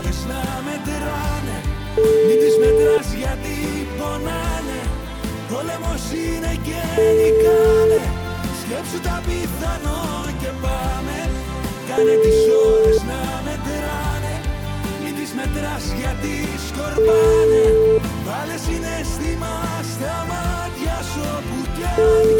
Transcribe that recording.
ώρες να μετράνε. Μην τις μετράς γιατί πονάνε. Πόλεμος είναι και νικάνε. Σκέψου τα πιθανό και πάμε. Κάνε τις ώρες να μετράνε. Μην τις μετράς γιατί σκορπάνε. Βάλε συναίσθημα στα μάτια σου όπου κι αν